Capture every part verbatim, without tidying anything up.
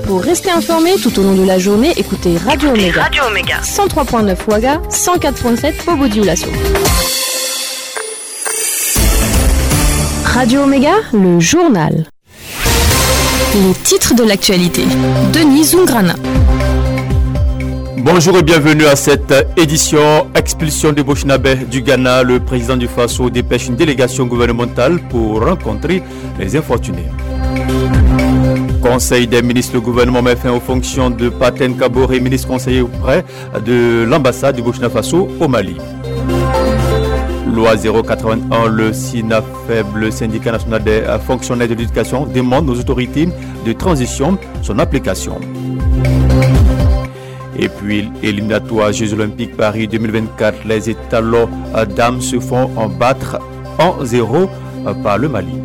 Pour rester informé tout au long de la journée, écoutez Radio Omega. Radio Omega. cent trois virgule neuf Ouaga, cent quatre virgule sept Bobo-Dioulasso. Radio Omega, le journal. Les titres de l'actualité. Denis Zungrana. Bonjour et bienvenue à cette édition. Expulsion de Burkinabé du Ghana. Le président du Faso dépêche une délégation gouvernementale pour rencontrer les infortunés. Conseil des ministres, le gouvernement met fin aux fonctions de Paten Kaboré, ministre conseiller auprès de l'ambassade du Burkina Faso au Mali. Loi zéro quatre-vingt-un, le SINAFEB, le syndicat national des fonctionnaires de l'éducation, demande aux autorités de transition son application. Et puis, éliminatoire Jeux Olympiques Paris deux mille vingt-quatre, les étalons dames se font en battre en zéro par le Mali.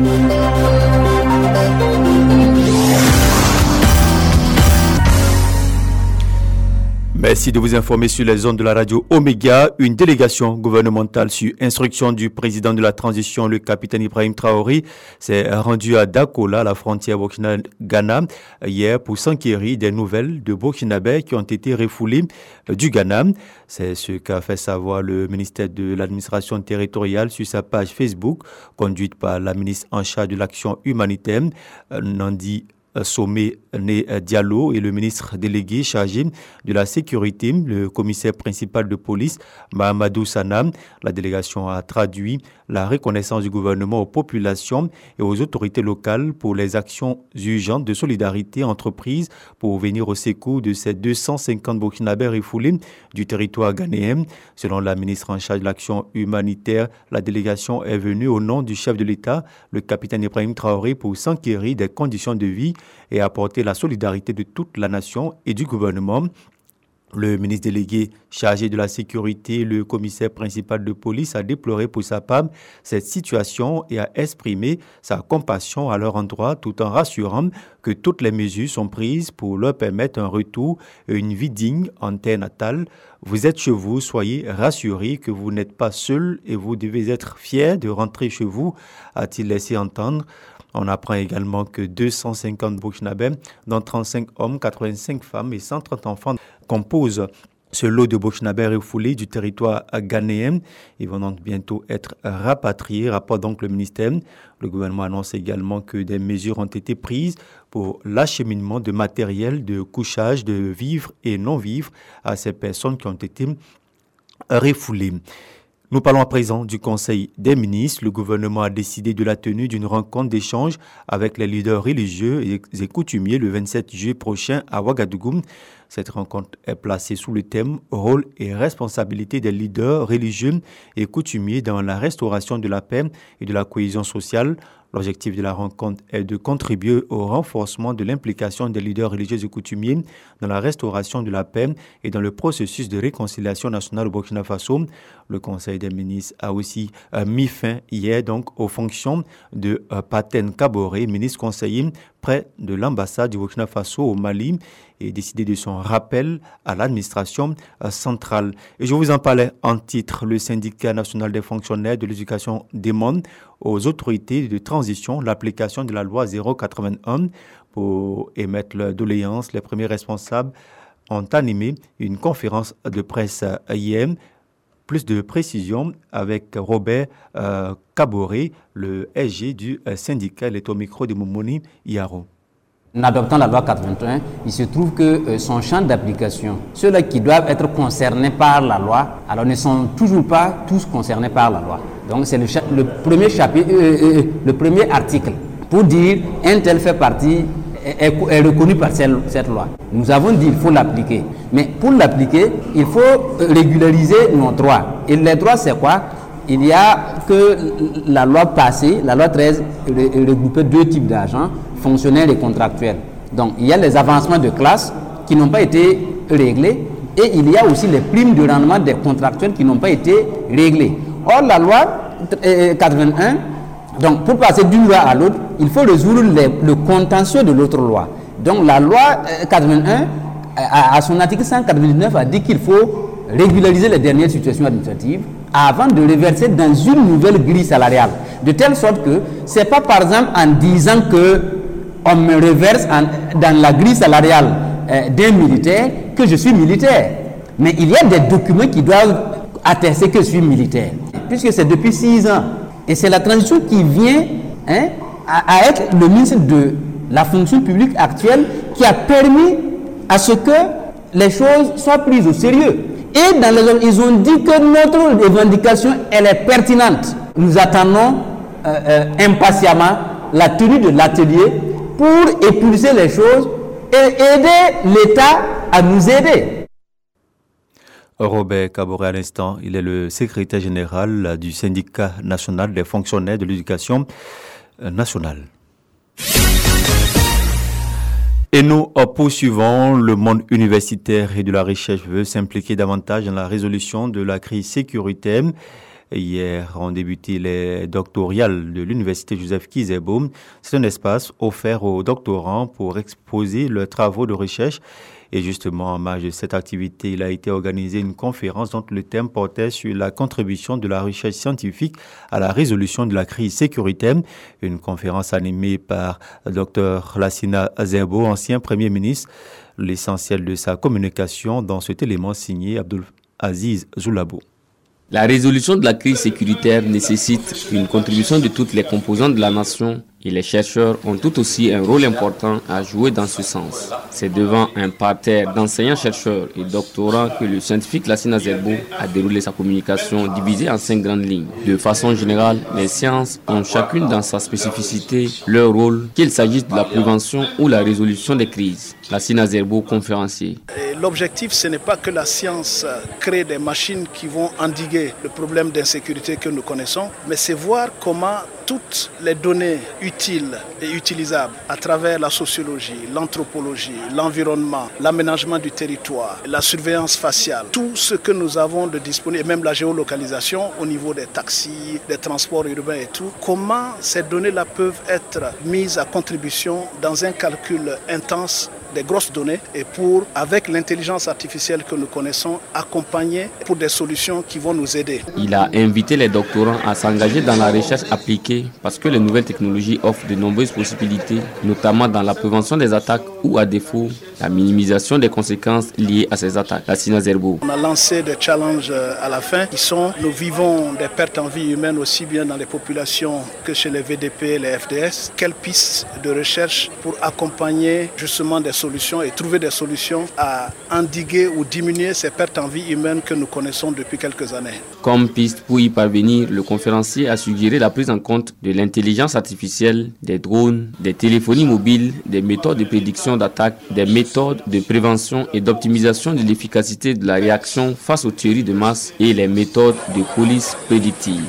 Merci de vous informer sur les ondes de la radio Omega. Une délégation gouvernementale sur instruction du président de la transition, le capitaine Ibrahim Traoré, s'est rendue à Dakola, la frontière Burkina-Ghana, hier pour s'enquérir des nouvelles de Burkinabés qui ont été refoulés du Ghana. C'est ce qu'a fait savoir le ministère de l'administration territoriale sur sa page Facebook, conduite par la ministre en charge de l'action humanitaire, Nandi Sommet Né Diallo, et le ministre délégué chargé de la sécurité, le commissaire principal de police, Mahamadou Sanam. La délégation a traduit la reconnaissance du gouvernement aux populations et aux autorités locales pour les actions urgentes de solidarité entreprises pour venir au secours de ces deux cent cinquante Burkinabés refoulés du territoire ghanéen. Selon la ministre en charge de l'action humanitaire, la délégation est venue au nom du chef de l'État, le capitaine Ibrahim Traoré, pour s'enquérir des conditions de vie et apporter la solidarité de toute la nation et du gouvernement. Le ministre délégué chargé de la sécurité, le commissaire principal de police, a déploré pour sa part cette situation et a exprimé sa compassion à leur endroit, tout en rassurant que toutes les mesures sont prises pour leur permettre un retour et une vie digne en terre natale. Vous êtes chez vous, soyez rassurés que vous n'êtes pas seuls et vous devez être fiers de rentrer chez vous, a-t-il laissé entendre. On apprend également que deux cent cinquante Burkinabés, dont trente-cinq hommes, quatre-vingt-cinq femmes et cent trente enfants, composent ce lot de Burkinabés refoulés du territoire ghanéen. Ils vont donc bientôt être rapatriés, rapporte donc le ministère. Le gouvernement annonce également que des mesures ont été prises pour l'acheminement de matériel, de couchage, de vivres et non-vivres à ces personnes qui ont été refoulées. Nous parlons à présent du Conseil des ministres. Le gouvernement a décidé de la tenue d'une rencontre d'échange avec les leaders religieux et coutumiers le vingt-sept juillet prochain à Ouagadougou. Cette rencontre est placée sous le thème « Rôle et responsabilité des leaders religieux et coutumiers dans la restauration de la paix et de la cohésion sociale ». L'objectif de la rencontre est de contribuer au renforcement de l'implication des leaders religieux et coutumiers dans la restauration de la paix et dans le processus de réconciliation nationale au Burkina Faso. Le Conseil des ministres a aussi euh, mis fin hier donc aux fonctions de euh, Paten Kaboré, ministre conseiller près de l'ambassade du Burkina Faso au Mali, et décidé de son rappel à l'administration euh, centrale. Et je vous en parlais en titre. Le syndicat national des fonctionnaires de l'éducation demande aux autorités de transition l'application de la loi zéro quatre-vingt-un. Pour émettre leur doléance, les premiers responsables ont animé une conférence de presse hier. Plus de précisions avec Robert euh, Kaboré, le S G du euh, syndicat. Il est au micro de Momoni Yaro. En adoptant la loi quatre-vingt-un, il se trouve que euh, son champ d'application, ceux-là qui doivent être concernés par la loi, alors ne sont toujours pas tous concernés par la loi. Donc c'est le, cha- le premier chapitre, euh, euh, le premier article pour dire un tel fait partie est, est, est reconnu par cette, cette loi. Nous avons dit qu'il faut l'appliquer, mais pour l'appliquer, il faut régulariser nos droits. Et les droits, c'est quoi? Il y a que la loi passée, la loi treize, regroupait deux types d'agents, fonctionnaires et contractuels. Donc, il y a les avancements de classe qui n'ont pas été réglés et il y a aussi les primes de rendement des contractuels qui n'ont pas été réglés. Or, la loi quatre-vingt-un, donc pour passer d'une loi à l'autre, il faut résoudre les, le contentieux de l'autre loi. Donc, la loi quatre-vingt-un, à, à son article cent quatre-vingt-dix-neuf, a dit qu'il faut régulariser les dernières situations administratives avant de reverser dans une nouvelle grille salariale. De telle sorte que ce n'est pas par exemple en disant que on me reverse en, dans la grille salariale euh, d'un militaire que je suis militaire. Mais il y a des documents qui doivent attester que je suis militaire, puisque c'est depuis six ans. Et c'est la transition qui vient hein, à, à être le ministre de la fonction publique actuelle qui a permis à ce que les choses soient prises au sérieux. Et dans les, ils ont dit que notre revendication, elle est pertinente. Nous attendons euh, euh, impatiemment la tenue de l'atelier pour épulser les choses et aider l'État à nous aider. Robert Kaboré à l'instant, il est le secrétaire général du syndicat national des fonctionnaires de l'éducation nationale. Et nous poursuivons. Le monde universitaire et de la recherche veut s'impliquer davantage dans la résolution de la crise sécuritaire. Hier ont débuté les doctorales de l'université Joseph Kizerboom. C'est un espace offert aux doctorants pour exposer leurs travaux de recherche. Et justement, en marge de cette activité, il a été organisé une conférence dont le thème portait sur la contribution de la recherche scientifique à la résolution de la crise sécuritaire. Une conférence animée par Dr Lassina Zerbo, ancien Premier ministre. L'essentiel de sa communication dans cet élément signé Abdul Aziz Zoulabo. La résolution de la crise sécuritaire nécessite une contribution de toutes les composantes de la nation et les chercheurs ont tout aussi un rôle important à jouer dans ce sens. C'est devant un parterre d'enseignants-chercheurs et doctorants que le scientifique Lassina Zerbo a déroulé sa communication divisée en cinq grandes lignes. De façon générale, les sciences ont chacune dans sa spécificité leur rôle, qu'il s'agisse de la prévention ou la résolution des crises. Lassina Zerbo, conférencier. Et l'objectif, ce n'est pas que la science crée des machines qui vont endiguer le problème d'insécurité que nous connaissons, mais c'est voir comment toutes les données utiles et utilisables à travers la sociologie, l'anthropologie, l'environnement, l'aménagement du territoire, la surveillance faciale, tout ce que nous avons de disponible, et même la géolocalisation au niveau des taxis, des transports urbains et tout, comment ces données-là peuvent être mises à contribution dans un calcul intense des grosses données et pour, avec l'intelligence artificielle que nous connaissons, accompagner pour des solutions qui vont nous aider. Il a invité les doctorants à s'engager dans la recherche appliquée parce que les nouvelles technologies offrent de nombreuses possibilités, notamment dans la prévention des attaques ou à défaut, la minimisation des conséquences liées à ces attaques. Lassina Zerbo. On a lancé des challenges à la fin qui sont, nous vivons des pertes en vie humaine aussi bien dans les populations que chez les V D P et les F D S. Quelles pistes de recherche pour accompagner justement des solutions et trouver des solutions à endiguer ou diminuer ces pertes en vie humaine que nous connaissons depuis quelques années. Comme piste pour y parvenir, le conférencier a suggéré la prise en compte de l'intelligence artificielle, des drones, des téléphonies mobiles, des méthodes de prédiction d'attaque, des méthodes de prévention et d'optimisation de l'efficacité de la réaction face aux tueries de masse et les méthodes de police prédictive.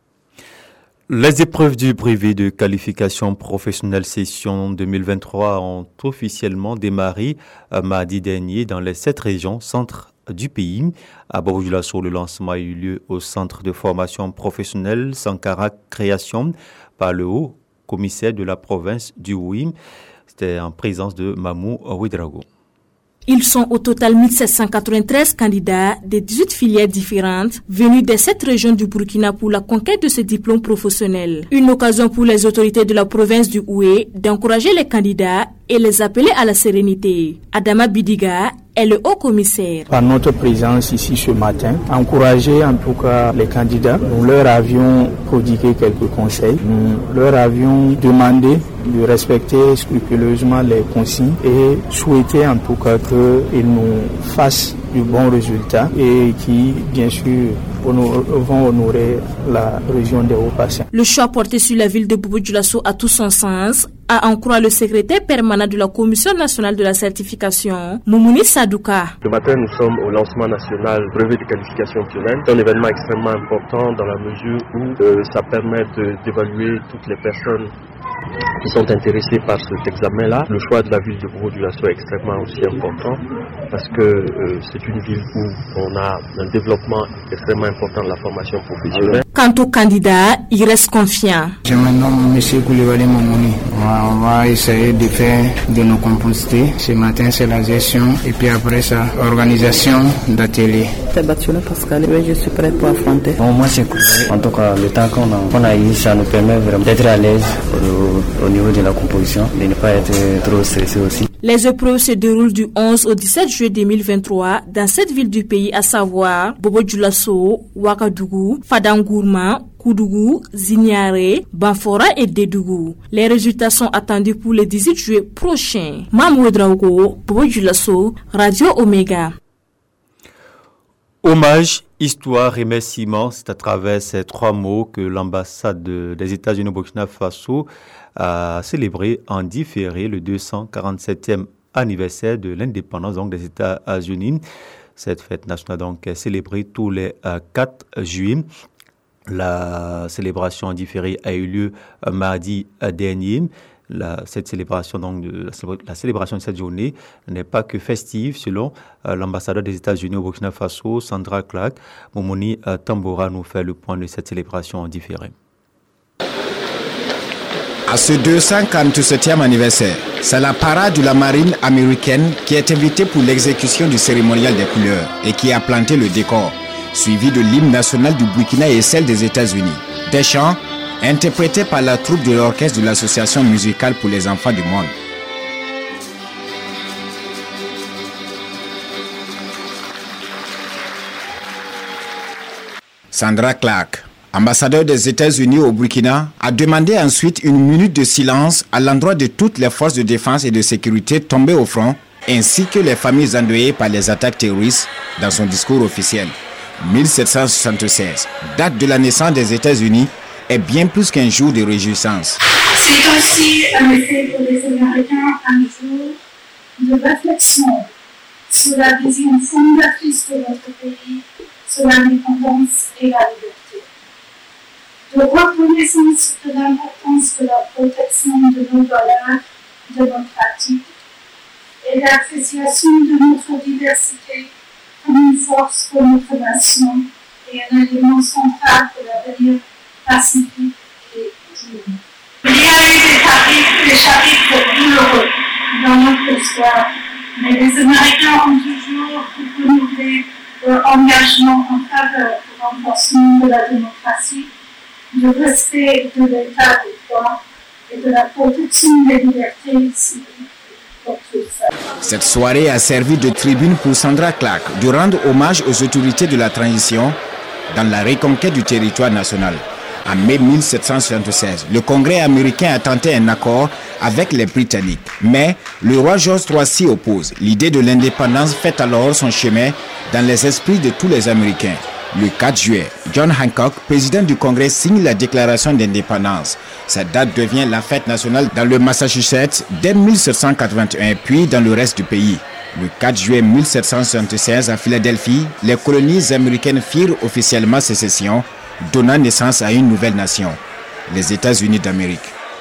Les épreuves du brevet de qualification professionnelle session deux mille vingt-trois ont officiellement démarré mardi dernier dans les sept régions centres du pays. À Bobo-Dioulasso, le lancement a eu lieu au centre de formation professionnelle Sankara Création par le haut commissaire de la province du Ouim. C'était en présence de Mamou Ouedraogo. Ils sont au total mille sept cent quatre-vingt-treize candidats des dix-huit filières différentes venus des sept régions du Burkina pour la conquête de ce diplôme professionnel. Une occasion pour les autorités de la province du Oué d'encourager les candidats et les appeler à la sérénité. Adama Bidiga est le haut commissaire. Par notre présence ici ce matin, encourager en tout cas les candidats, nous leur avions prodigué quelques conseils. Nous leur avions demandé de respecter scrupuleusement les consignes et souhaiter en tout cas qu'ils nous fassent du bon résultat et qui, bien sûr, honor, vont honorer la région des Hauts-Bassins. Le choix porté sur la ville de Bobo-Dioulasso a tout son sens, à en croire le secrétaire permanent de la Commission nationale de la certification, Moumouni Sadouka. Ce matin, nous sommes au lancement national du brevet de qualification optionnelle. C'est un événement extrêmement important dans la mesure où euh, ça permet de, d'évaluer toutes les personnes qui sont intéressés par cet examen-là. Le choix de la ville de Bobo-Dioulasso est extrêmement aussi important parce que euh, c'est une ville où on a un développement extrêmement important de la formation professionnelle. Quant au candidat, il reste confiant. Je me nomme M. Koulibaly Mamouni. On va essayer de faire de nos composités. Ce matin, c'est la gestion et puis après ça, organisation d'atelier. C'est Batiola Pascal, oui, je suis prêt pour affronter. Bon, moi, c'est Koulibaly. En tout cas, le temps qu'on a, qu'on a eu, ça nous permet vraiment d'être à l'aise au, au niveau de la composition, de ne pas être trop stressé aussi. Les épreuves se déroulent du onze au dix-sept juillet deux mille vingt-trois dans sept villes du pays, à savoir Bobo-Dioulasso, Ouagadougou, Fadangourma, Koudougou, Zignare, Banfora et Dédougou. Les résultats sont attendus pour le dix-huit juillet prochain. Mamou Draogo, Bobo-Dioulasso, Radio Omega. Hommage, histoire, remerciement, c'est à travers ces trois mots que l'ambassade des États-Unis au Burkina Faso a célébré en différé le deux cent quarante-septième anniversaire de l'indépendance donc, des États-Unis. Cette fête nationale donc, est célébrée tous les euh, quatre juillet. La célébration en différé a eu lieu euh, mardi euh, dernier. La, cette célébration donc de, la, la célébration de cette journée n'est pas que festive selon euh, l'ambassadeur des États-Unis au Burkina Faso, Sandra Clark. Momoni euh, Tambora nous fait le point de cette célébration en différé. À ce deux cent quarante-septième anniversaire, c'est la parade de la marine américaine qui est invitée pour l'exécution du cérémonial des couleurs et qui a planté le décor, suivi de l'hymne national du Burkina et celle des États-Unis. Des chants interprétés par la troupe de l'orchestre de l'association musicale pour les enfants du monde. Sandra Clark, ambassadeur des États-Unis au Burkina, a demandé ensuite une minute de silence à l'endroit de toutes les forces de défense et de sécurité tombées au front, ainsi que les familles endeuillées par les attaques terroristes dans son discours officiel. mille sept cent soixante-seize, date de la naissance des États-Unis, est bien plus qu'un jour de réjouissance. C'est aussi un effet pour les Américains un jour de réflexion sur la vision fondatrice de notre pays, sur l'indépendance et la liberté. De reconnaissance de l'importance de la protection de nos valeurs, de nos pratiques, et d'appréciation de notre diversité comme une force pour notre nation et un élément central pour l'avenir pacifique et digne. Il y a eu des chapitres, des chapitres douloureux dans notre histoire, mais les Américains ont toujours renouvelé leur engagement en faveur du renforcement de la démocratie, du respect de l'état de droit et de la protection des libertés civiles. Cette soirée a servi de tribune pour Sandra Clark de rendre hommage aux autorités de la transition dans la reconquête du territoire national. En mai mille sept cent soixante-seize, le Congrès américain a tenté un accord avec les Britanniques, mais le roi George trois s'y oppose. L'idée de l'indépendance fait alors son chemin dans les esprits de tous les Américains. Le quatre juillet, John Hancock, président du Congrès, signe la déclaration d'indépendance. Cette date devient la fête nationale dans le Massachusetts dès mille sept cent quatre-vingt-un, puis dans le reste du pays. Le quatre juillet mille sept cent soixante-seize, à Philadelphie, les colonies américaines firent officiellement sécession, donnant naissance à une nouvelle nation, les États-Unis d'Amérique.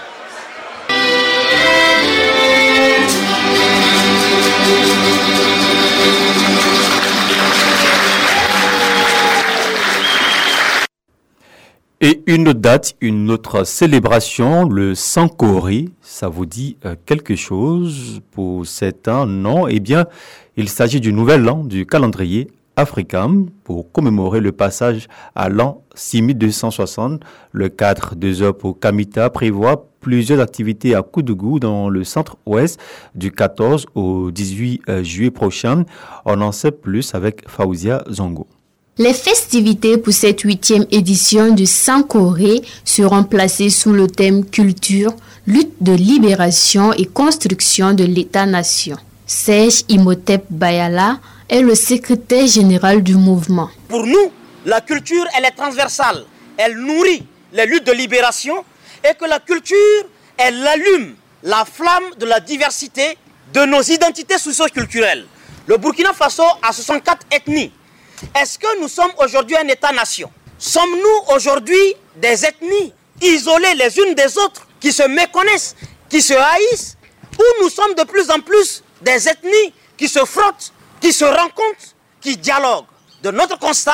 Et une autre date, une autre célébration, le Sankore, ça vous dit euh, quelque chose pour cet an? Non, eh bien, il s'agit du nouvel an du calendrier africain pour commémorer le passage à l'an six mille deux cent soixante. Le cadre deux heures pour Kamita prévoit plusieurs activités à Koudougou dans le centre-ouest du quatorze au dix-huit juillet prochain. On en sait plus avec Faouzia Zongo. Les festivités pour cette huitième édition du Sankore seront placées sous le thème culture, lutte de libération et construction de l'État-nation. Serge Imhotep Bayala est le secrétaire général du mouvement. Pour nous, la culture, elle est transversale. Elle nourrit les luttes de libération et que la culture, elle allume la flamme de la diversité de nos identités socio-culturelles. Le Burkina Faso a soixante-quatre ethnies. Est-ce que nous sommes aujourd'hui un État-nation? Sommes-nous aujourd'hui des ethnies isolées les unes des autres, qui se méconnaissent, qui se haïssent? Ou nous sommes de plus en plus des ethnies qui se frottent, qui se rencontrent, qui dialoguent? De notre constat,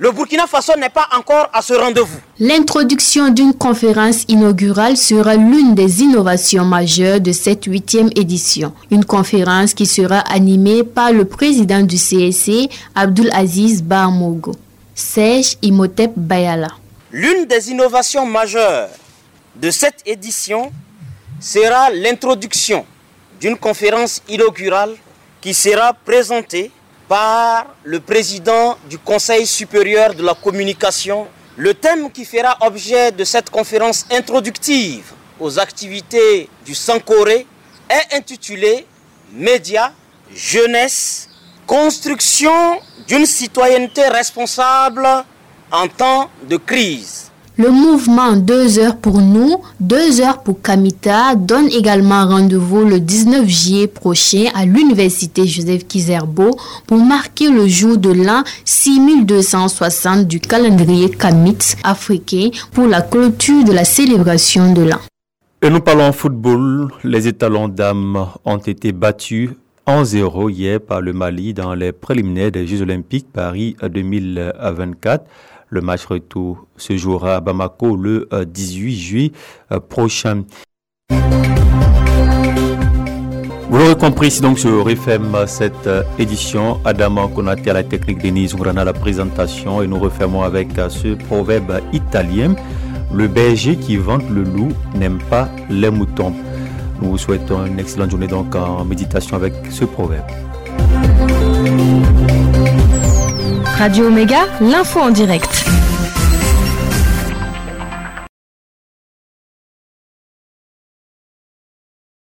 le Burkina Faso n'est pas encore à ce rendez-vous. L'introduction d'une conférence inaugurale sera l'une des innovations majeures de cette huitième édition. Une conférence qui sera animée par le président du C S C, Abdul Aziz Bahamogo. Serge Imhotep Bayala. L'une des innovations majeures de cette édition sera l'introduction d'une conférence inaugurale qui sera présentée par le président du Conseil supérieur de la communication. Le thème qui fera objet de cette conférence introductive aux activités du Sankoré est intitulé « Médias, jeunesse, construction d'une citoyenneté responsable en temps de crise ». Le mouvement deux heures pour nous, deux heures pour Kamita donne également rendez-vous le dix-neuf juillet prochain à l'université Joseph Kizerbo pour marquer le jour de l'an six mille deux cent soixante du calendrier Kamit africain pour la clôture de la célébration de l'an. Et nous parlons football. Les étalons dames ont été battus un zéro hier par le Mali dans les préliminaires des Jeux Olympiques Paris deux mille vingt-quatre. Le match retour se jouera à Bamako le dix-huit juillet prochain. Vous l'aurez compris, ici donc se referme cette édition. Adam Konaté à la technique, Denise Mourana à la présentation, et nous refermons avec ce proverbe italien. Le berger qui vante le loup n'aime pas les moutons. Nous vous souhaitons une excellente journée donc en méditation avec ce proverbe. Radio Omega, l'info en direct.